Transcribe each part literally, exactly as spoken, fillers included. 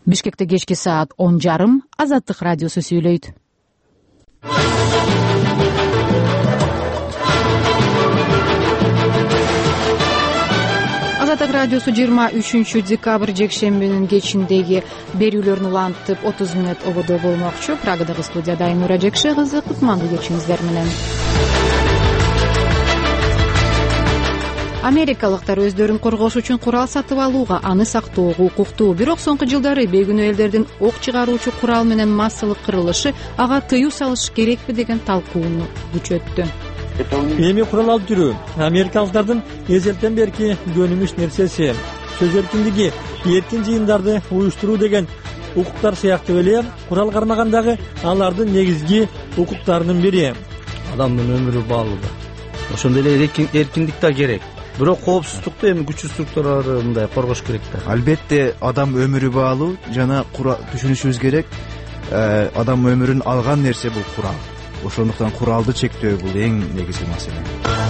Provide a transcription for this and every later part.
Бишкекте кечки саат он жарым Азаттык радиосу сүйлөйт. Азаттык радиосу жыйырма үчүнчү декабрь жекшембинин кечиндеги берүүлөрүн улантып отуз мүнөт ободо болмокчу. Прагадагы студияда Айнура Жекше кызы, кутмандуу кечиңиздер менен. Америкалыктар өздөрүн коргош үчүн курал сатып алууга, аны сактоого укуктуу. Бирок соңку жылдары бейгүнөө элдердин ок чыгаруучу курал менен массалык кырылышы ага тыюу салыш керекпи деген талкууну күчөттү. Эми курал алып жүрүү америкалыктардын эзелтен берки көнүмүш нерсеси. Сөз эркиндиги, эркин жыйындарды уюштуруу деген укуктар сыяктуу эле курал кармагандагы алардын негизги укуктарынын бири. Адамдын өмүрү баалуу. Ошондой эле эркиндик да керек. Бирок коопсуздукту эми күчтүү структуралары мындай коргош керек да. Албетте адам өмүрү баалуу жана түшүнүшүбүз керек. Адам өмүрүн алган нерсе бул курал. Ошондуктан куралды чектөө бул эң негизги маселе.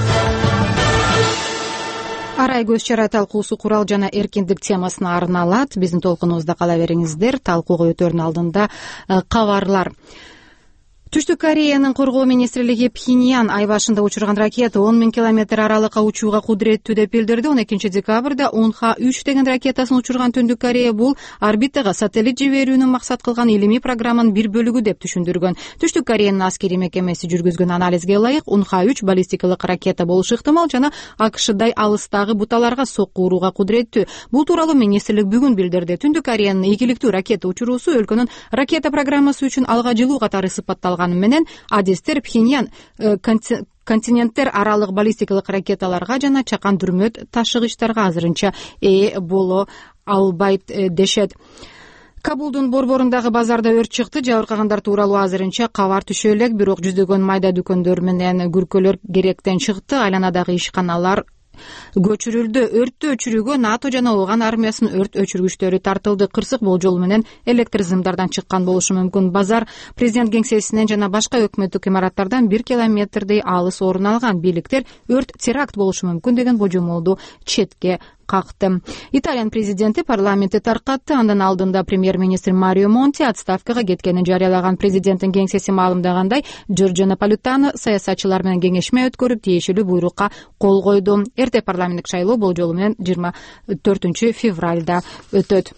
Арай көз чара талкуусу курал жана эркиндик темасына арналат. Биздин толкунубузда кала бериңиздер. Талкууга өтөрүнүн алдында кабарлар. Түштүк Кореянын коргоо министрлиги Пхеньян ай башында учурган ракета он миң километр аралыкка учууга кудуреттүү деп билдирди. он экинчи декабрда Он Х үч деген ракетасын учурган Түндүк Корея бул орбитага сателлит жиберүүнү максат кылган илимий программанын бир бөлүгү деп түшүндүргөн. Түштүк Кореянын аскери мекемеси жүргүзгөн анализге ылайык Он Х үч баллистикалык ракета болушу ыктымал жана АКШдай алыстагы буталарга сокку урууга кудуреттүү. Бул тууралуу министрлик бүгүн билдирди. Түндүк Кореянын ийгиликтүү ракета учуруусу өлкөнүн ракета программасы үчүн алга жылуу катары сыпатталган менен адистер Пхеньян континенттер аралык баллистикалык ракеталарга жана чакан дүрмөт ташыгычтарга азырынча ээ боло албайт дешет. Кабулдун борборундагы базарда өрт чыкты. Жабыркагандар тууралуу азырынча кабар түшө элек, бирок жүздөгөн майда дүкөндөр менен күркөлөр керектен чыкты. Айланадагы ишканалар көчүрүлдү. Өрттү өчүрүүгө НАТО жана ооган армиясынын өрт өчүргүчтөрү тартылды. Кырсык болжол менен электр зымдардан чыккан болушу мүмкүн. Базар президент кеңсесинен жана башка өкмөттүк имараттардан бир километрдей алыс орун алган. Бийликтер өрт теракт болушу мүмкүн деген божомолду четке какты. Италиянын президенти парламентти таркатты. Андан алдында премьер-министр Марио Монти отставкага кеткенин жарыялаган. Президенттин кеңсеси маалымдагандай, Джорджо Наполитано саясатчылар менен кеңешме өткөрүп, тиешелүү буйрукка кол койду. Эрте парламенттик шайлоо болжолу менен жыйырма төртүнчү февралда өтөт.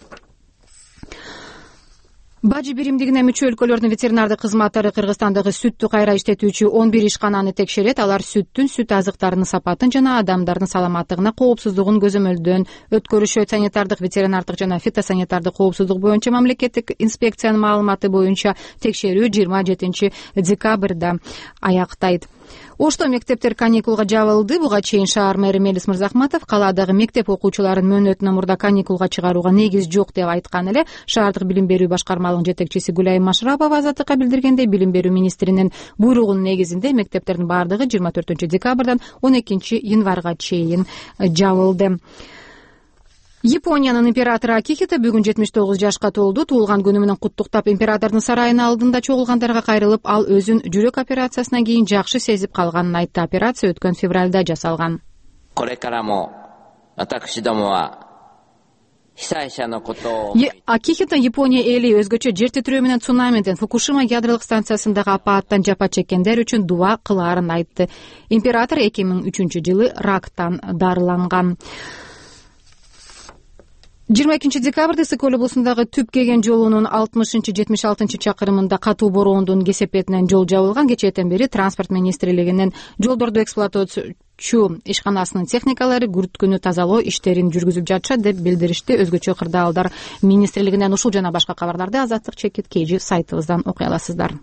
Бажы биримдигине мүчө өлкөлөрдүн ветеринардык кызматтары Кыргызстандагы сүттү кайра иштетүүчү он бир ишкананы текшерет. Алар сүттүн, сүт азыктарынын сапатын жана адамдардын саламаттыгына коопсуздугун көзөмөлдөн өткөрүшөт. Санитардык, ветеринардык жана фитосанитардык коопсуздук боюнча мамлекеттик инспекциянын маалыматы боюнча текшерүү жыйырма жетинчи декабрда аяктайт. Ошто мектептер каникулга жабылды. Буга чейин шаар мэри Мелис Мырзахматов каладагы мектеп окуучуларын мөөнөтүнөн мурда каникулга чыгарууга негиз жок деп айткан эле. Шаардык билим берүү башкармалыгынын жетекчиси Гүлайым Машрапова Азаттыкка билдиргендей, билим берүү министринин буйругунун негизинде мектептердин бардыгы жыйырма төртүнчү декабрдан он экинчи январга чейин жабылды. Япониянын императору Акихито бүгүн жетимиш тогуз жашка толду. Туулган күнү менен куттуктап императордун сарайынын алдында чогулгандарга кайрылып, ал өзүн жүрөк операциясынан кийин жакшы сезип калганын айтты. Операция өткөн февралда жасалган. Акихито Япония эли өзгөчө жер титирөө менен цунамиден, Фукушима ядролук станциясындагы апааттан жапа чеккендер үчүн дуа кылаарын айтты. Император эки миң үчүнчү жылы рактан дарыланган. жыйырма экинчи декабрда Ысык-Көл облусундагы Түп-Кеген жолунун алтымышынчы жетимиш алтынчы чакырымында катуу бороондун кесепетинен жол жабылган. Кечээден бери транспорт министрлигинин жолдорду эксплуатациячу ишканасынын техникалары күрткүнү тазалоо иштерин жүргүзүп жатышат деп билдиришти. Өзгөчө кырдаалдар министрлигинен ушул жана башка кабарларды Азаттык чекит kg сайтыбыздан окуй аласыздар.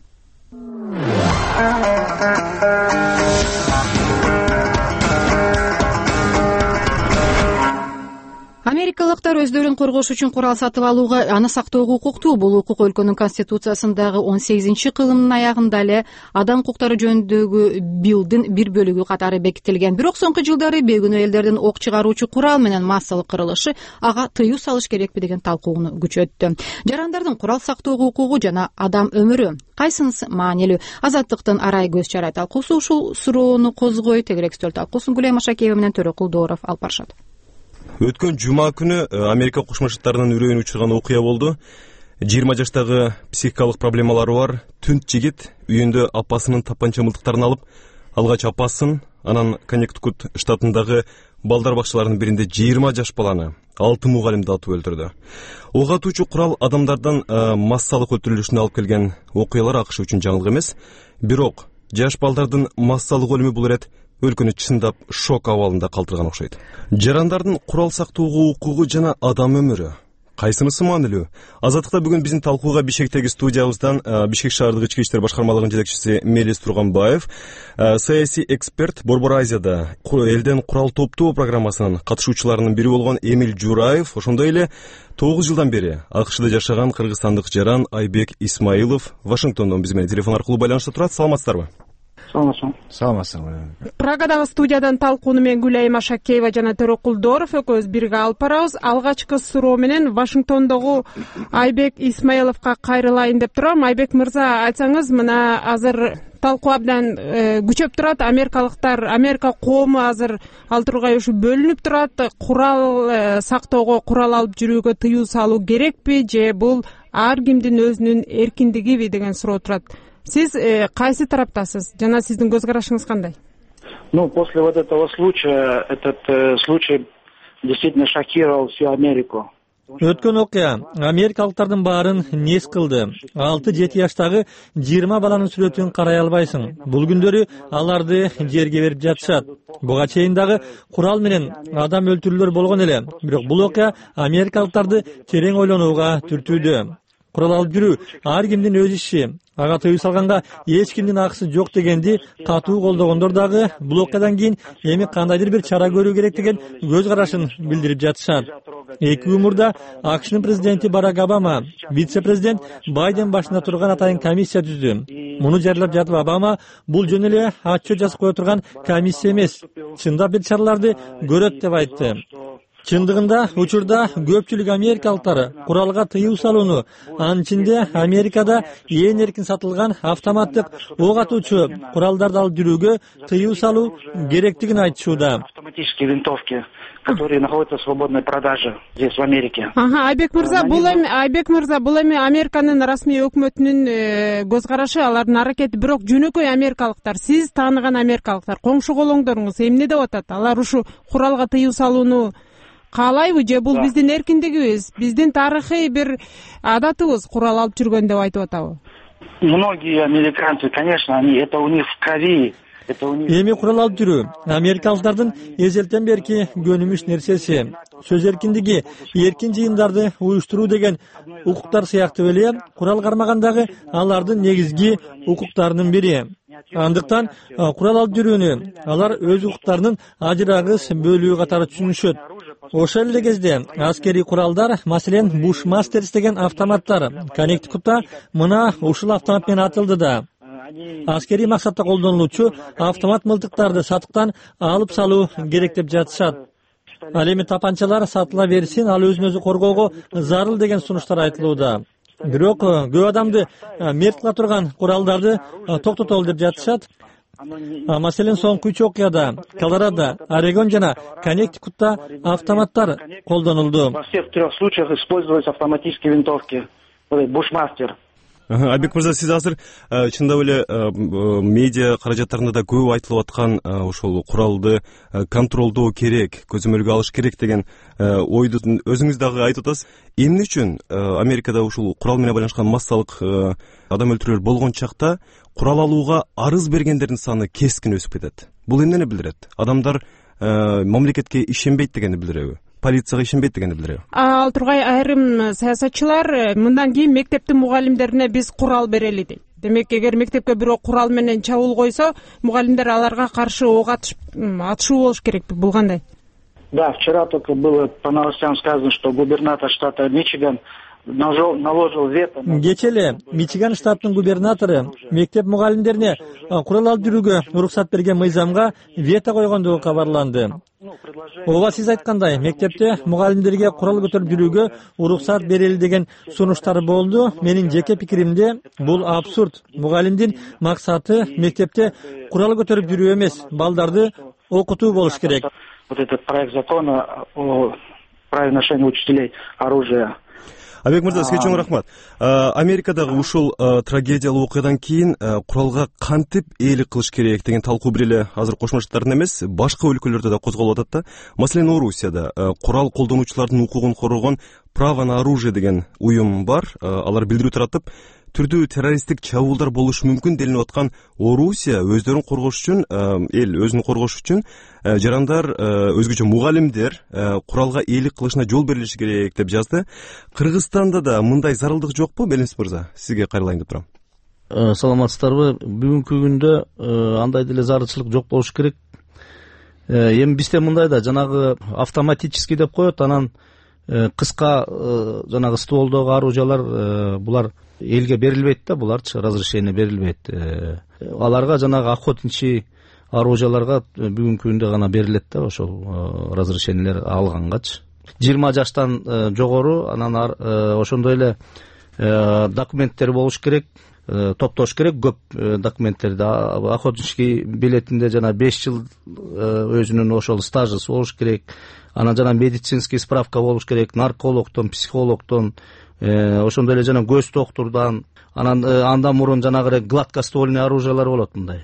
Америкалыктар өздөрүн коргош үчүн курал сатып алууга, аны сактоого укуктуу. Бул укук өлкөнүн конституциясындагы он сегизинчи кылымдын аягында эле адам укуктары жөнүндөгү биллдин бир бөлүгү катары бекитилген. Бирок соңку жылдары бейгүнөө элдердин ок чыгаруучу курал менен массалык кырылышы ага тыюу салыш керекпи деген талкууну күчөттү. Жарандардын курал сактоого укугу жана адам өмүрү кайсынысы маанилүү? Азаттыктын арай көз чара талкуусу ушул суроону козгойт. Тегерек стөл талкуусун Гүлайым Машакеева менен Төрөкул Дооров алып барышат. Өткөн жума күнү Америка Кошмо Штаттарынын үрөйүн учурган окуя болду. жыйырма жаштагы психикалык проблемалары бар түнт жигит үйүндө апасынын тапанча мылтыктарын алып, алгач апасын, анан Коннектикут штатындагы балдар бакчаларынын биринде жыйырма жаш баланы, алты мугалимди атып өлтүрдү. Ок атуучу курал адамдардан массалык өлтүрүлүшүнө алып келген окуялар АКШ үчүн жаңылык эмес. Бирок жаш балдардын массалык өлүмү бул ирет өлкөнү чындап шок абалында калтырган окшойт. Жарандардын курал сактоого укугу жана адам өмүрү кайсынысы маанилүү? Азаттыкта бүгүн биздин талкууга Бишкектеги студиябыздан Бишкек шаардык ички иштер башкармалыгынын жетекчиси Мелис Турганбаев, саясий эксперт, Борбор Азияда элден курал топтоо программасынын катышуучуларынын бири болгон Эмиль Жураев, ошондой эле тогуз жылдан бери АКШда жашаган кыргызстандык жаран Айбек Исмаилов Вашингтондон биз менен телефон аркылуу байланышта турат. Саламатсыздарбы? Саламатсың. Саламатсың. Прагадагы студиядан талкууну мен Гүлайым Ашакеева жана Төрөкулдоров экөөбүз бирге алып барабыз. Алгачкы суроо менен Вашингтондогу Айбек Исмаиловго кайрылайын деп турам. Айбек мырза, айтсаңыз, мына азыр талкуу абдан күчөп турат. Америкалыктар, Америка коому азыр ал тургай ушу бөлүнүп турат. Курал сактоого, курал алып жүрүүгө тыюу салуу керекпи же бул ар кимдин өзүнүн эркиндигиби деген суроо турат. Сиз э, кайсы тараптасыз? Жана сиздин көз карашыңыз кандай? Ну, после вот этого случая, этот э, случай действительно шокировал всю Америку. Өткөн окуя америкалыктардын баарын нес кылды. алты жети жаштагы жыйырма баланын сүрөтүн карай албайсың. Бул күндөрү аларды жерге берип жатышат. Буга чейин дагы курал менен адам өлтүрүүлөр болгон эле. Бирок бул окуя америкалыктарды терең ойлонууга түртүүдө. Курал алып жүрүү ар кимдин өз иши. Ага тыюу салганга эч кимдин акысы жок дегенди катуу колдогондор дагы бул окуядан кийин эми кандайдыр бир чара көрүү керек деген көз карашын билдирип жатышат. Эки күн мурда АКШнын президенти Барак Обама, вице-президент Байден башында турган атайын комиссия түздү. Муну жарыялап жатып Обама бул жөн эле отчет жазып кое турган комиссия эмес, чындап бир чараларды көрөт деп айтты. Чындыгында учурда көпчүлүк америкалыктар куралга тыюу салууну, анын ичинде Америкада эң эркин сатылган автоматтык ок атуучу куралдарды алып жүрүүгө тыюу салуу керектигин айтышууда. Автоматические винтовки, которые находятся в свободной продаже здесь в Америке. Ага, Айбек мырза, бул эми Айбек мырза, бул эми Американын расмий өкмөтүнүн көз карашы, алардын аракети, бирок жөнөкөй америкалыктар, сиз тааныган америкалыктар, коңшу колоңдоруңуз эмне деп атат? Алар ушу куралга тыюу салууну каалайбы же бул биздин эркиндигибиз, биздин тарыхый бир адатыбыз курал алып жүргөн деп айтып атабы? Многие американцы, конечно, они это у них в крови. Эми курал алып жүрүү америкалыктардын эзелтен берки көнүмүш нерсеси. Сөз эркиндиги, эркин жыйындарды уюштуруу деген укуктар сыяктуу эле курал кармагандагы алардын негизги укуктарынын бири. Андыктан курал алып жүрүүнү алар өз укуктарынын ажырагыс бөлүгү катары түшүнүшөт. Ошол эле кезде аскерий куралдар, маселен Bushmasters деген автоматтар Коннектикутта мына ушул автомат менен атылды да. Аскерий максатта колдонулуучу автомат мылтыктарды сатыктан алып салуу керек деп жатышат. Ал эми тапанчалар сатыла берсин, ал өзүн өзү коргоого зарыл деген сунуштар айтылууда. Бирок көп адамды мерт кыла турган куралдарды токтотолу деп жатышат. Маселен соңку үч окуяда Колорадо, Орегон жана Коннектикутта автоматтар колдонулду. Во всех трех случаях использовались автоматические винтовки. Bushmaster. Айбек мырза, сиз азыр чындап эле медиа каражаттарында да көп айтылып аткан ошол куралды контролдоо керек, көзөмөлгө алыш керек деген ойду өзүңүз дагы айтып атасыз. Эмне үчүн Америкада ушул курал менен байланышкан массалык адам өлтүрүүлөр болгон чакта курал алууга арыз бергендердин саны кескин өсүп кетет? Бул эмнени билдирет? Адамдар мамлекетке ишенбейт дегенди билдиреби? Полицияга ишенбейт дегенди билдиреби? Ал тургай айрым саясатчылар мындан кийин мектептин мугалимдерине биз курал берели дейт. Демек, эгер мектепке бирөө курал менен чабуул койсо, мугалимдер аларга каршы ок атышуу болуш керекпи? Бул кандай? Да, вчера только было по новостям сказано, что губернатор штата Мичиган наложил вето. Кече эле Мичиган штатынын губернатору мектеп мугалимдерине курал алып жүрүүгө уруксат берген мыйзамга вето койгондугу кабарланды. Ооба, сиз айткандай, мектепте мугалимдерге курал көтөрүп жүрүүгө уруксат берели деген сунуштар болду. Менин жеке пикиримде бул абсурд. Мугалимдин максаты мектепте курал көтөрүп жүрүү эмес, балдарды окутуу болуш керек. вот этот проект закона о праве ношения учителей оружия. Абек мырза, сизге чоң рахмат. Америкадагы ушул трагедиялуу окуядан кийин куралга кантип ээлик кылыш керек деген талкуу бир эле азыр Кошмо Штаттарда эмес, башка өлкөлөрдө да козголуп атат да. Маселен, Орусияда курал колдонуучулардын укугун коргогон право на оружие деген уюм бар. Алар билдирүү таратып, түрдүү террористтик чабуулдар болушу мүмкүн делинип аткан Орусия өздөрүн коргош үчүн, эл өзүн коргош үчүн жарандар, өзгөчө мугалимдер куралга ээлик кылышына жол берилиши керек деп жазды. Кыргызстанда да мындай зарылдык жокпу, Белимис мырза? Сизге кайрылайын деп турам. Саламатсыздарбы? Бүгүнкү күндө андай деле зарылчылык жок болуш керек. Эми бизде мындай да, жанагы автоматический деп коет, анан кыска жанагы стволдогу оружиялар булар элге берилбейт да, буларчы разрешение берилбейт. Аларга жанагы охотничий оружияларга бүгүнкү күндө гана берилет да, ошол разрешениелер алгангачы. жыйырма жаштан жогору, анан ошондой эле документтер болуш керек, топтош керек, көп документтерди. Охотничий билетинде жана беш жыл өзүнүн ошол стажысы болуш керек. Анан жана медицинский справка болуш керек, наркологдон, психологдон, ошондой эле жана көз доктурдан, анан андан мурун жанагы гладкоствольный оружиялар болот мындай.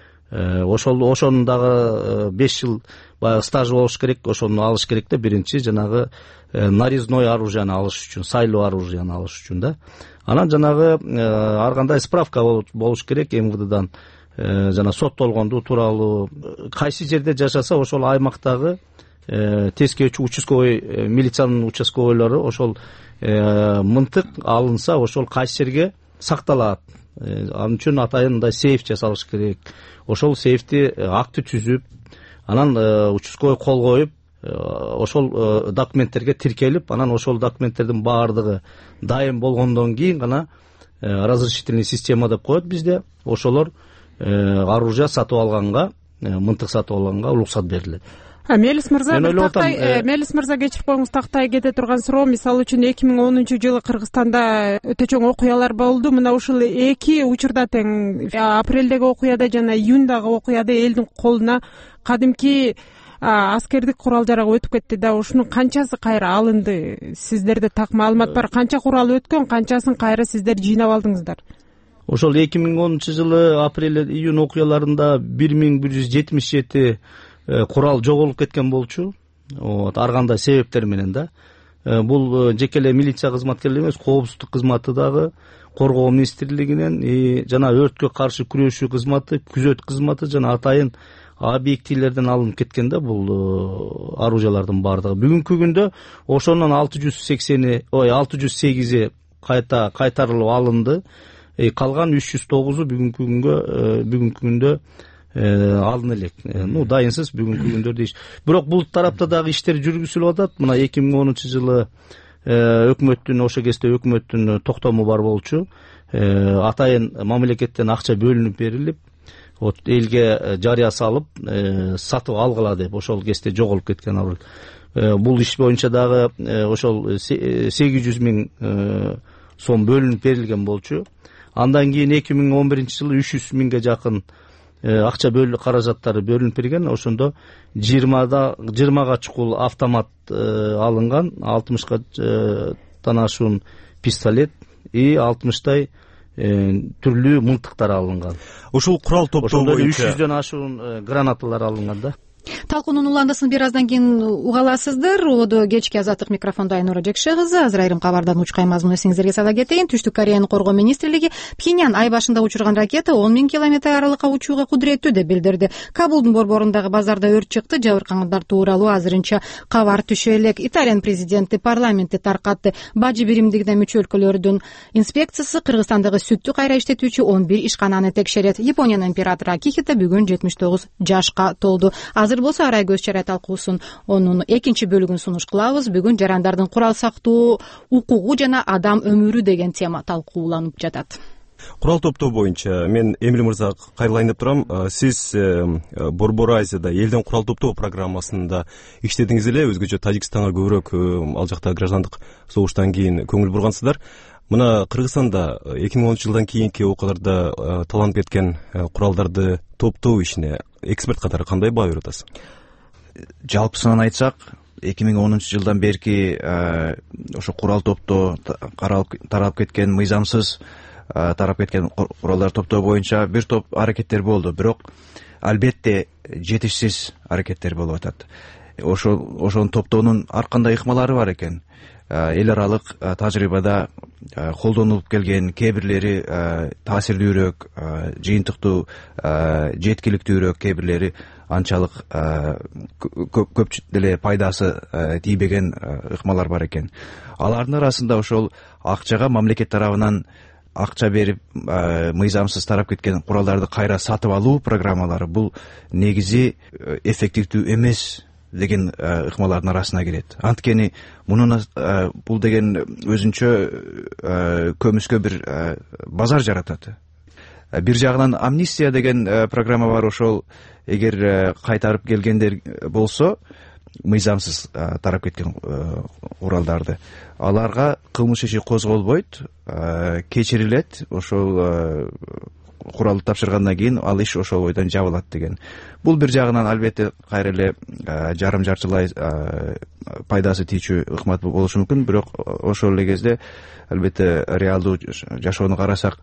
Ошол ошонун дагы беш жыл баягы стажы болуш керек, ошону алыш керек да, биринчи жанагы нарезной оружияны алыш үчүн, сайлуу оружияны алыш үчүн да. Анан жанагы ар кандай справка болуш керек эм вэ дэдан, жана соттолгондуу тууралуу, кайсы жерде жашаса ошол аймактагы тескечи участковый милициянын участковойлору ошол мынтык алынса, ошол кайсы жерге сакталат. Анын үчүн атайын мындай сейф жасалыш керек. Ошол сейфти акты түзүп, анан участковый кол коюп, ошол документтерге тиркелип, анан ошол документтердин баардыгы дайым болгондон кийин гана разрешительный система деп коет бизде. Ошолор оружие сатып алганга, мынтык сатып алганга уруксат берилет. Мелис мырза, Мелис мырза кечирип коюңуз, тактай кете турган суроо. Мисалы үчүн эки миң онунчу жылы Кыргызстанда өтө чоң окуялар болду. Мына ушул эки учурда тең, апрелдеги окуяда жана июндагы окуяда элдин колуна кадимки аскердик курал жарак өтүп кетти да. Ушунун канчасы кайра алынды? Сиздерде так маалымат бар? Канча курал өткөн, канчасын кайра сиздер жыйнап алдыңыздар? Ошол эки миң онунчу жылы апрель июнь окуяларында бир миң бир жүз жетимиш жети курал жоголуп кеткен болчу. Ар кандай себептер менен да. Бул жеке эле милиция кызматкерлери эмес, коопсуздук кызматы дагы, коргоо министрлигинен жана өрткө каршы күрөшүү кызматы, күзөт кызматы жана атайын объектилерден алынып кеткен да бул оружиялардын баардыгы. Бүгүнкү күндө ошонун алты жүз сексени, ой алты жүз сегизи кайта кайтарылып алынды. Калган үч жүз тогузу бүгүнкү күнгө бүгүнкү күндө алын элек. Ну, дайынсыз бүгүнкү күндө дейш. Бирок бул тарапта дагы иштер жүргүзүлүп атат. Мына эки миң онунчу жылы өкмөттүн, ошо кезде өкмөттүн токтому бар болчу. Атайын мамлекеттен акча бөлүнүп берилип, элге жарыя салып, сатып алгыла деп ошол кезде жоголуп кеткен оружие. Бул иш боюнча дагы ошол сегиз жүз миң сом бөлүнүп берилген болчу. Андан кийин эки миң он биринчи жылы үч жүз миңге жакын акча бөлүнүп, каражаттары бөлүнүп берген. Ошондо жыйырмага чукул автомат алынган, алтымышка ашуун пистолет и алтымыштай түрлүү мылтыктар алынган. Ушул курал топтоо боюнча үч жүздөн ашуун гранаталар алынган да. Талкуунун уландасын бир аздан кийин угаласыздар. Одо кечки азаттык микрофондо Айнура Жекше кызы. Азыр айрым кабардан учкай мазмун эсиңиздерге сала кетейин. Түштүк Кореянын коргоо министрлиги Пхеньян ай башында учурган ракета он миң километр аралыкка учууга кудуреттүү деп билдирди. Кабулдун борборундагы базарда өрт чыкты. Жабыркагандар тууралуу азырынча кабар түшө элек. Италиянын президенти парламентти таркатты. Бажы биримдигине мүчө өлкөлөрдүн инспекциясы Кыргызстандагы сүттү кайра иштетүүчү он бир ишкананы текшерет. Япониянын императору Акихито бүгүн жетимиш тогуз жашка толду. Азыр болсо арай көз чара талкуусун онун экинчи бөлүгүн сунуш кылабыз. Бүгүн жарандардын курал сактоо укугу жана адам өмүрү деген тема талкууланып жатат. Курал топтоо боюнча мен Эмил мырза кайрылайын деп турам. Сиз Борбор Азияда элден курал топтоо программасында иштедиңиз эле, өзгөчө Тажикстанга көбүрөөк ал жакта граждандык согуштан кийин көңүл бургансыздар. Мына Кыргызстанда эки миң онунчу жылдан кийинки окуяларда таланып кеткен куралдарды топтоо ишине эксперт катары кандай баа берип атасыз? жалпысынан айтсак эки миң онунчу жылдан берки ошо курал топтоо таралып кеткен, мыйзамсыз тарап кеткен куралдар топтоо боюнча бир топ аракеттер болду, бирок албетте жетишсиз аракеттер болуп атат. Ошо ошону топтоонун ар кандай ыкмалары бар экен. Эл аралык тажрыйбада колдонулуп келген, кээ бирлери таасирдүүрөөк, жыйынтыктуу, жеткиликтүүрөөк, кээ бирлери анчалык көп деле пайдасы тийбеген ыкмалар бар экен. Алардын арасында ошол акчага мамлекет тарабынан акча берип мыйзамсыз тарап кеткен куралдарды кайра сатып алуу программалары бул негизи эффективдүү эмес деген ыкмалардын арасына кирет. Анткени мунун бул деген өзүнчө көмүскө бир базар жаратат. Бир жагынан амнистия деген программа бар, ошол эгер кайтарып келгендер болсо, мыйзамсыз тарап кеткен куралдарды, аларга кылмыш иши козголбойт, кечирилет, ошол куралды тапшыргандан кийин ал иш ошол бойдон жабылат деген. Бул бир жагынан албетте кайра эле жарым жартылай пайдасы тийчү ыкмат болушу мүмкүн, бирок ошол эле кезде албетте реалдуу жашоону карасак,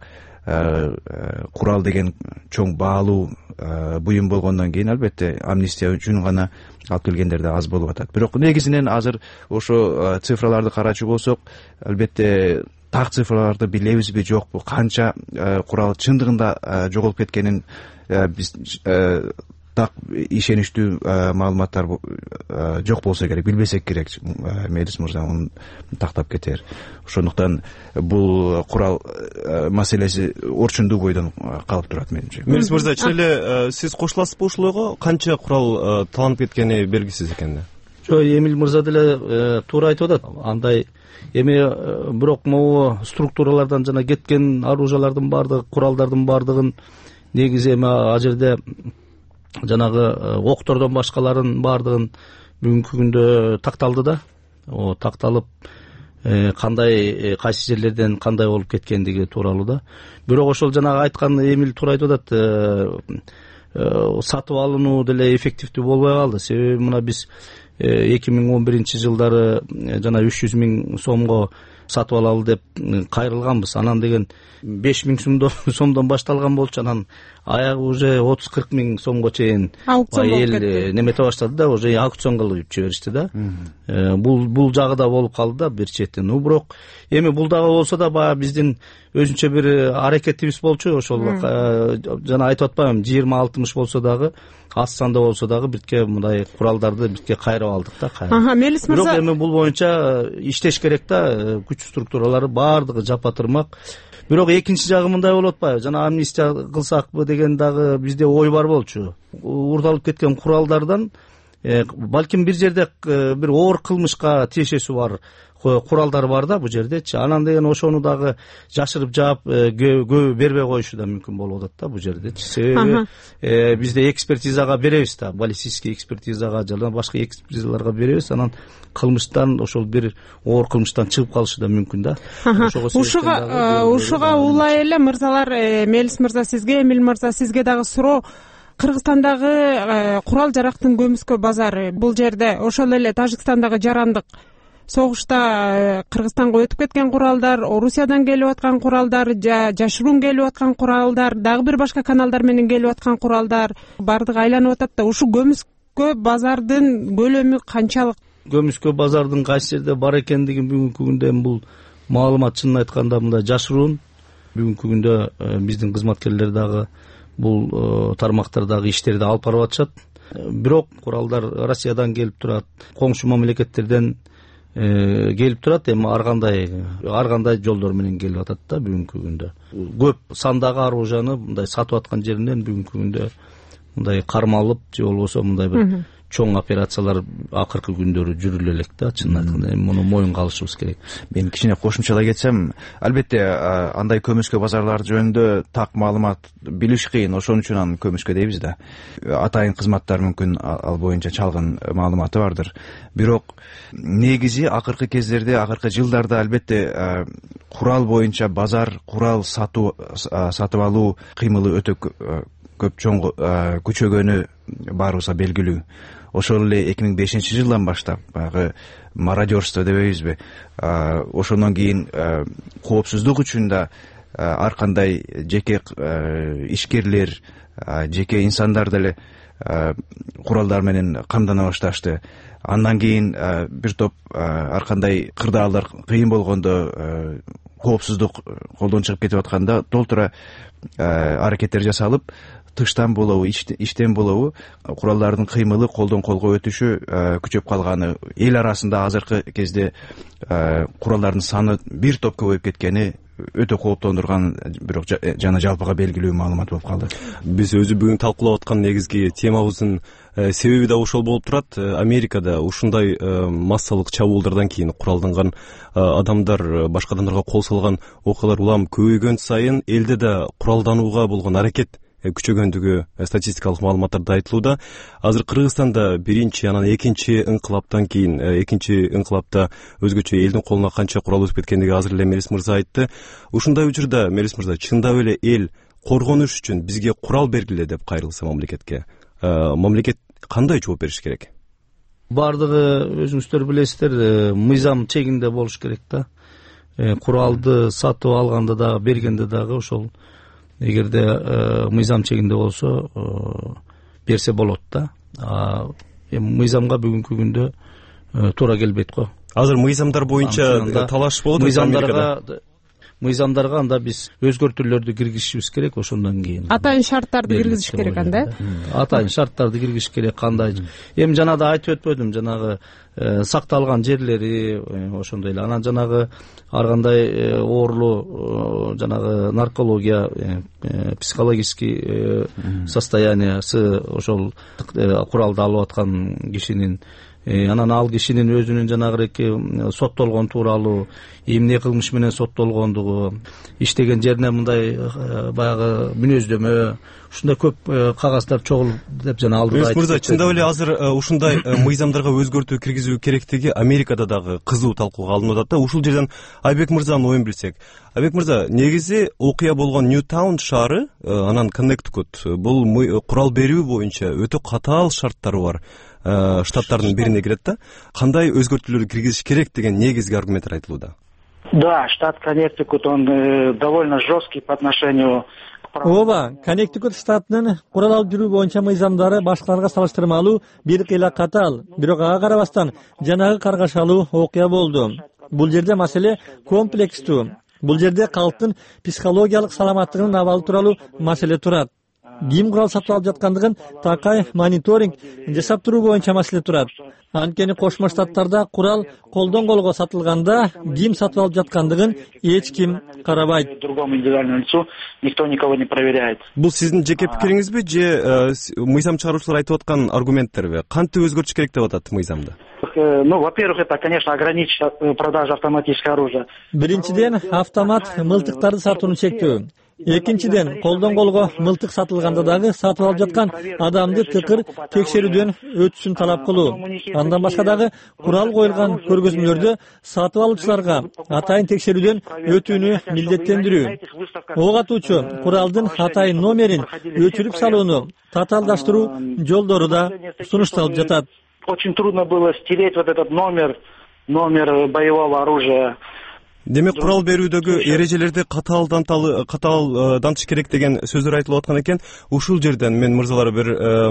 курал деген чоң баалуу буюм болгондон кийин албетте амнистия үчүн гана алып келгендер да аз болуп атат. Бирок негизинен азыр ошо цифраларды карачу болсок, албетте так цифраларды билебизби жокпу, канча курал чындыгында жоголуп кеткенин биз так ишеничтүү маалыматтар жок болсо керек, билбесек керек. Мелис мырза муну тактап кетер. Ошондуктан бул курал маселеси орчундуу бойдон калып турат менимче. Мелис мырза, чын эле сиз кошуласызбы ушул ойго? Канча курал таланып кеткени белгисиз экен да. Жок, Эмил мырза деле туура айтып атат. Андай эми бирок могу структуралардан жана кеткен оружиялардын бардыгы, куралдардын бардыгын негизи эми ал жерде жанагы октордон башкаларын бардыгын бүгүнкү күндө такталды да. О такталып кандай кайсы жерлерден кандай болуп кеткендиги тууралуу да. Бирок ошол жанагы айткан Эмил туура айтып атат. Сатып алынуу деле эффективдүү болбой калды. Себеби мына биз эки миң он биринчи жылдары жана үч жүз миң сомго сатып алалы деп кайрылганбыз. Анан деген беш миң сомдон башталган болчу, анан аягы уже отуз кырк миң сомго чейин эл немете баштады да, уже аукцион кылып жиберишти да. Бул бул жагы да болуп калды да бир четтен. Ну бирок эми бул дагы болсо да баягы биздин өзүнчө бир аракетибиз болчу. Ошол жана айтып атпаймынбы, жыйырма алтымыш болсо дагы, аз санда болсо дагы бирке мындай куралдарды бирке кайрып алдык да. Ага, Мелис мырза. Бирок эми бул боюнча иштеш керек да, күч структуралары бардыгы жапатырмак. Бирок экинчи жагы мындай болуп атпайбы? Жана амнистия кылсакпы деген дагы бизде ой бар болчу. Урдалып кеткен куралдардан балким бир жерде бир оор кылмышка тиешеси бар куралдар бар да бу жердечи. Анан деген ошону дагы жашырып жаап көп бербей коюшу да мүмкүн болуп атат да бу жердечи. Себеби бизде экспертизага беребиз да, баллистический экспертизага жана башка экспертизаларга беребиз. Анан кылмыштан, ошол бир оор кылмыштан чыгып калышы да мүмкүн да. Ушуга ушуга улай эле мырзалар, Мелис мырза сизге, Эмил мырза сизге дагы суроо. Кыргызстандагы курал жарактын көмүскө базары бул жерде ошол эле Тажикстандагы жарандык согушта Кыргызстанга өтүп кеткен куралдар, Орусиядан келип аткан куралдар, жашыруун келип аткан куралдар, дагы бир башка каналдар менен келип аткан куралдар бардыгы айланып атат да. Ушу көмүскө базардын көлөмү канчалык? Көмүскө базардын кайсы жерде бар экендигин бүгүнкү күндө бул маалымат чынын айтканда мындай жашыруун. Бүгүнкү күндө биздин кызматкерлер дагы бул тармактардагы иштерди алып барып атышат. Бирок куралдар Россиядан келип турат, коңшу мамлекеттерден келип турат. Эми ар кандай ар кандай жолдор менен келип атат да бүгүнкү күндө. Көп сандагы оружияны мындай сатып аткан жеринен бүгүнкү күндө мындай кармалып же болбосо мындай бир чоң операциялар акыркы күндөрү жүрүлө элек да, чынын айтканда. Эми муну моюнга алышыбыз керек. Мен кичине кошумчалай кетсем, албетте андай көмүскө базарлар жөнүндө так маалымат билиш кыйын, ошон үчүн аны көмүскө дейбиз да. Атайын кызматтар мүмкүн ал боюнча чалгын маалыматы бардыр. Бирок негизи акыркы кездерде, акыркы жылдарда албетте курал боюнча базар, курал сатуу сатып алуу кыймылы өтө көп чоң күчөгөнү баарыбызга белгилүү. ошол эле эки миң бешинчи жылдан баштап баягы мародерство дебейбизби, ошондон кийин коопсуздук үчүн да ар кандай жеке ишкерлер, жеке инсандар деле куралдар менен камдана башташты. Андан кийин бир топ ар кандай кырдаалдар кыйын болгондо, коопсуздук колдон чыгып кетип атканда толтура аракеттер жасалып, тыштан болобу, иштен болобу куралдардын кыймылы колдон колго өтүшү күчөп калганы, эл арасында азыркы кезде куралдардын саны бир топ көбөйүп кеткени өтө кооптондурган, бирок жана жалпыга белгилүү маалымат болуп калды. Биз өзү бүгүн талкуулап аткан негизги темабыздын себеби да ошол болуп турат. Америкада ушундай массалык чабуулдардан кийин куралданган адамдар, башка адамдарга кол салган окуялар улам көбөйгөн сайын элде да куралданууга болгон аракет күчөгөндүгү статистикалык маалыматтарда айтылууда. Азыр Кыргызстанда биринчи, анан экинчи ыңкылаптан кийин, экинчи ыңкылапта өзгөчө элдин колуна канча курал өтүп кеткендиги азыр эле Мелис мырза айтты. Ушундай учурда Мелис мырза, чындап эле эл коргонуш үчүн бизге курал бергиле деп кайрылса мамлекетке, мамлекет кандай жооп бериш керек? Бардыгы өзүңүздөр билесиздер, мыйзам чегинде болуш керек да. Куралды сатып алганда дагы, бергенде дагы ошол эгерде мыйзам чегинде болсо берсе болот да. Эми мыйзамга бүгүнкү күндө туура келбейт го. Азыр мыйзамдар боюнча талаш болот. Мыйзамдарга мыйзамдарга анда биз өзгөртүүлөрдү киргизишибиз керек, ошондон кийин атайын шарттарды киргизиш керек анда. Атайын шарттарды киргизиш керек. Кандай? Эми жана да айтып өтпөдүм, жанагы сакталган жерлери, ошондой эле анан жанагы ар кандай оорулуу, жанагы наркология, психологический состояниясы ошол куралды алып аткан кишинин, анан ал кишинин өзүнүн жанагы соттолгон тууралуу, эмне кылмыш менен соттолгондугу, иштеген жерине мындай баягы мүнөздөмө, ушундай көп кагаздар чогулуп деп жана алдыда айтып. Мырза, чындап эле азыр ушундай мыйзамдарга өзгөртүү киргизүү керектиги Америкада дагы кызуу талкууга алынып атат да. Ушул жерден Айбек мырзанын оюн билсек. Айбек мырза, негизи окуя болгон Ньютаун шаары, анан Коннектикут, бул курал берүү боюнча өтө катаал шарттары бар штаттардын бирине кирет да. Кандай өзгөртүүлөр киргизиш керек деген негизги аргументтер айтылууда. Да, штат Коннектикут, он довольно жесткий по отношению. Ооба, Коннектикут штатынын курал алып жүрүү боюнча мыйзамдары башкаларга салыштырмалуу бир кыйла катаал, бирок ага карабастан жанагы каргашалуу окуя болду. Бул жерде маселе комплекстүү. Бул жерде калктын психологиялык саламаттыгынын абалы тууралуу маселе турат. Ким курал сатып алып жаткандыгын такай мониторинг жасап туруу боюнча маселе турат. Анткени Кошмо Штаттарда курал колдон колго сатылганда ким сатып алып жаткандыгын эч ким карабайт. Другому индивидуальному лицу никто никого не проверяет. Бул сиздин жеке пикириңизби же мыйзам чыгаруучулар айтып аткан аргументтерби? Кантип өзгөртүш керек деп атат мыйзамды? Ну, во-первых, это, конечно, ограничить продажу автоматического оружия. Биринчиден, автомат мылтыктарды сатууну чектөө. Экинчиден, колдон колго мылтык сатылганда дагы сатып алып жаткан адамды тыкыр текшерүүдөн өтүшүн талап кылуу. Андан башка дагы курал коюлган көргөзмөлөрдө сатып алуучуларга атайын текшерүүдөн өтүүнү милдеттендирүү. Ок атуучу куралдын атайын номерин өчүрүп салууну татаалдаштыруу жолдору да сунушталып жатат. Очень трудно было стереть вот этот номер, номер боевого оружия. Демек, курал берүүдөгү эрежелерди катаалдан катаалдантыш керек деген сөздөр айтылып аткан экен. Ушул жерден мен мырзалар бир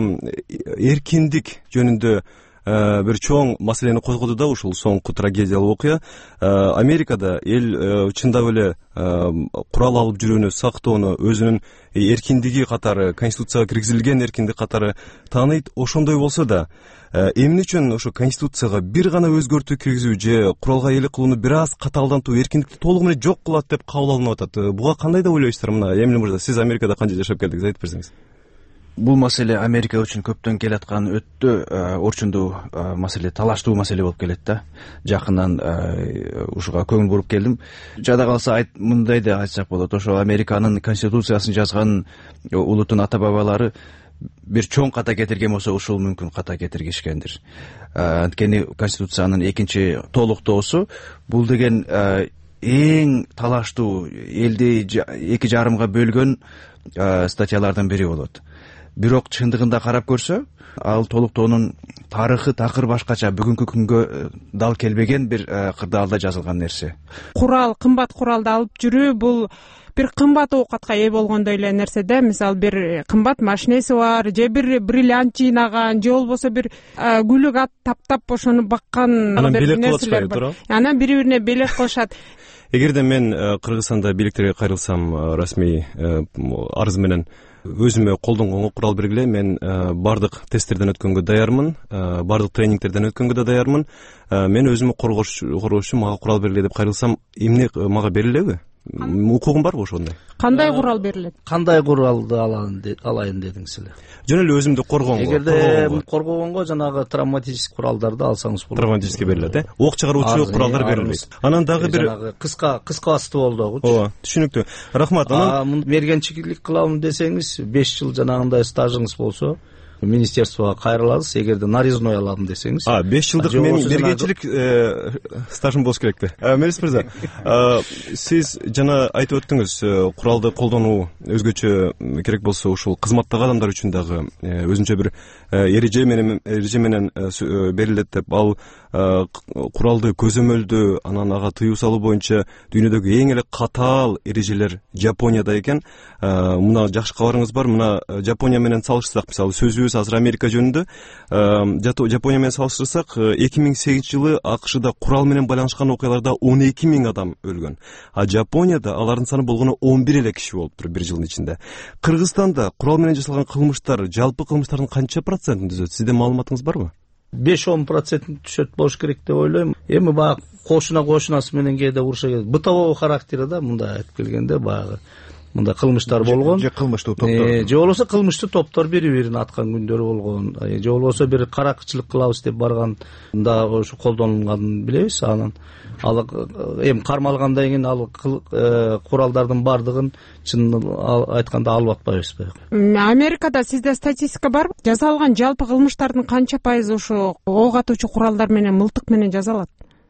эркиндик жөнүндө бир чоң маселени козгоду да, ушул соңку трагедиялык окуя. Америкада эл чындап эле курал алып жүрүүнү сактоону өзүнүн эркиндиги катары, конституцияга киргизилген эркиндик катары тааныйт. Ошондой болсо да, эмне үчүн ошо конституцияга бир гана өзгөртүү киргизүү же куралга ээлик кылууну бир аз катаалдантуу, эркиндикти толугу менен жок кылат деп кабыл алынып атат. Буга кандай деп ойлойсуздар? Мына Эмиль мырза, сиз Америкада канча жашап келдиңиз, айтып берсеңиз. Бул маселе Америка үчүн көптөн келаткан өтө орчундуу маселе, талаштуу маселе болуп келет да. Жакындан ушуга көңүл буруп келдим. Жада калса айт мындай да айтсак болот. Ошо Американын конституциясын жазган улуттун ата бабалары бир чоң ката кетирген болсо, ушул мүмкүн ката кетиргишкендир. Анткени конституциянын экинчи толуктоосу бул деген эң талаштуу, элди эки жарымга бөлгөн статьялардан бири болот. бирок чындыгында карап көрсө ал толуктоонун тарыхы такыр башкача, бүгүнкү күнгө дал келбеген бир кырдаалда жазылган нерсе. Курал, кымбат куралды алып жүрүү бул бир кымбат оокатка ээ болгондой эле нерсе да. Мисалы бир кымбат машинеси бар, же бир бриллиант жыйнаган, же болбосо бир күлүк ат таптап ошону баккан анан белек кылып атышпайбы, туура? Анан бири-бирине белек кылышат. Эгерде мен Кыргызстанда бийликтерге кайрылсам, расмий арыз менен өзүмө колдонгонго курал бергиле, мен бардык тесттерден өткөнгө даярмын, бардык тренингтерден өткөнгө да даярмын. Мен өзүмө коргош үчүн мага курал бергиле деп кайрылсам, эмне мага берилеби? Укугум барбы ошондой? Кандай курал берилет? Кандай куралды алайын дедиңиз эле? Жөн эле өзүмдү коргонго. Эгерде коргогонго жанагы травматический куралдарды алсаңыз болот. Травматический берилет, э? Ок чыгаруучу куралдар берилбейт. Анан дагы бир жанагы кыска кыска стволдогучу. Ооба, түшүнүктүү. Рахмат. Анан мергенчилик кылам десеңиз, беш жыл жанагындай стажыңыз болсо, министерствого кайрыласыз. Эгерде нарезной аладым десеңиз. А, беш жылдык менин мергенчилик стажым болуш керек да. Мелис мырза, сиз жана айтып өттүңүз, куралды колдонуу өзгөчө керек болсо ушул кызматтагы адамдар үчүн дагы өзүнчө бир эреже менен эреже менен берилет деп. Ал куралды көзөмөлдөө, анан ага тыюу салуу боюнча дүйнөдөгү эң эле катаал эрежелер Жапонияда экен. Мына жакшы кабарыңыз бар. Мына Жапония менен салыштырсак, мисалы сөзүбүз азыр Америка жөнүндө, Жапония менен салыштырсак, эки миң сегизинчи жылы АКШда курал менен байланышкан окуяларда он эки миң адам өлгөн. А Жапонияда алардын саны болгону он бир эле киши болуптур бир жылдын ичинде. Кыргызстанда курал менен жасалган кылмыштар жалпы кылмыштардын канча процентин түзөт? Сизде маалыматыңыз барбы? беш он процентин түшөт болуш керек деп ойлойм. Эми баягы кошуна кошунасы менен кээде уруша келет. Бытовой характери да, мындай айтып келгенде баягы мындай кылмыштар болгон. Же кылмыштуу топтор. Же болбосо кылмыштуу топтор бири-бирин аткан күндөрү болгон. Же болбосо бир каракчылык кылабыз деп барган да ошо колдонулганын билебиз. Анан ал эми кармалгандан кийин ал куралдардын бардыгын чын айтканда алып атпайбыз баягы. Америкада сизде статистика барбы? Жасалган жалпы кылмыштардын канча пайызы ошо ок атуучу куралдар менен, мылтык менен жасалат?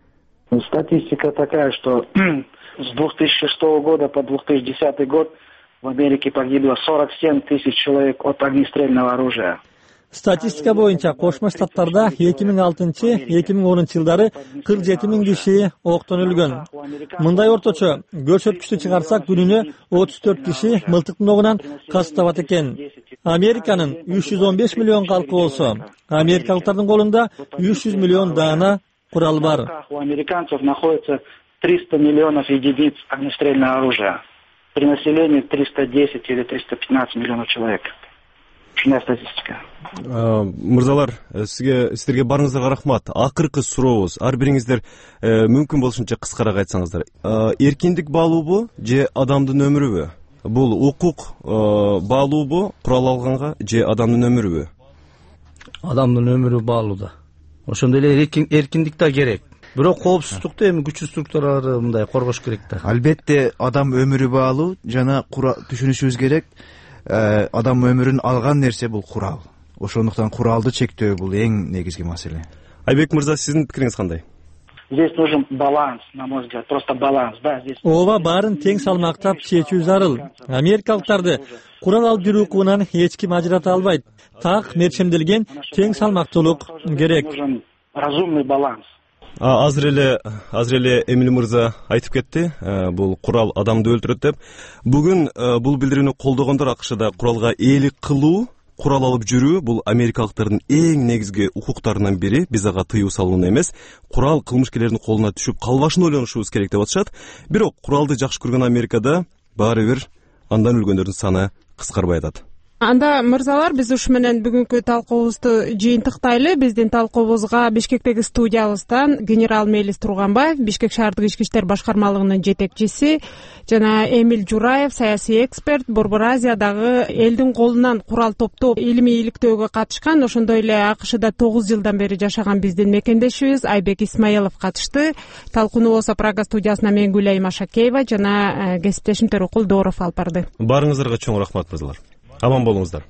Статистика такая, что с две тысячи шестого года по две тысячи десятый год в Америке погибло сорок семь тысяч человек от огнестрельного оружия. Статистика боюнча Кошмо Штаттарда эки миң алтынчы — эки миң онунчу жылдары кырк жети миң киши октон өлгөн. Мындай орточо көрсөткүчтү чыгарсак, күнүнө отуз төрт киши мылтыктын огунан каза табат экен. Американын үч жүз он беш миллион калкы болсо, америкалыктардын колунда үч жүз миллион даана курал бар. У американцев находится триста миллионов единиц огнестрельного оружия. При населении триста десять или триста пятнадцать миллионов человек. Ушундай статистика. Мырзалар, сизге сиздерге барыңыздарга рахмат. Акыркы сурообуз, ар бириңиздер мүмкүн болушунча кыскараак айтсаңыздар. Эркиндик баалуубу же адамдын өмүрүбү? Бул укук баалуубу курал алганга же адамдын өмүрүбү? Адамдын өмүрү баалууда. Ошондой эле эркиндик да керек. Бирок коопсуздукту эми күчтүү структуралары мындай коргош керек да. Албетте адам өмүрү баалуу, жана түшүнүшүбүз керек. Адам өмүрүн алган нерсе бул курал. Ошондуктан куралды чектөө бул эң негизги маселе. Айбек мырза, сиздин пикириңиз кандай? Здесь нужен баланс, на мой взгляд, просто баланс, да, здесь. Ооба баарын тең салмактап чечүү зарыл. Америкалыктарды курал алып жүрүү укугунан эч ким ажырата албайт. Так мерчемделген тең салмактуулук керек. Нужен разумный баланс. Азыр эле азыр эле Эмиль мырза айтып кетти, бул курал адамды өлтүрөт деп. Бүгүн бул билдирүүнү колдогондор АКШда куралга ээлик кылуу, курал алып жүрүү бул америкалыктардын эң негизги укуктарынын бири. Биз ага тыюу салууну эмес, курал кылмышкерлердин колуна түшүп калбашын ойлонушубуз керек деп атышат. Бирок куралды жакшы көргөн Америкада баары бир андан өлгөндөрдүн саны кыскарбай атат. Анда мырзалар, биз ушу менен бүгүнкү талкуубузду жыйынтыктайлы. Биздин талкуубузга Бишкектеги студиябыздан генерал Мелис Турганбаев, Бишкек шаардык ички иштер башкармалыгынын жетекчиси, жана Эмиль Жураев, саясий эксперт, Борбор Азиядагы элдин колунан курал топтоп илимий иликтөөгө катышкан, ошондой эле АКШда тогуз жылдан бери жашаган биздин мекендешибиз Айбек Исмаилов катышты. Талкууну болсо Прага студиясына мен Гүлайым Ашакеева жана кесиптешим Төрөкул Дооров алып барды. Баарыңыздарга чоң рахмат мырзалар. Аман болуңуздар.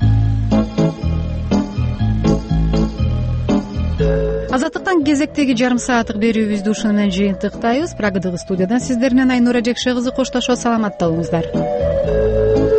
Азаттыктан кезектеги жарым сааттык берүүбүздү ушуну менен жыйынтыктайбыз. Прагадагы студиядан сиздер менен Айнура Жекше кызы коштошот. Саламатта болуңуздар.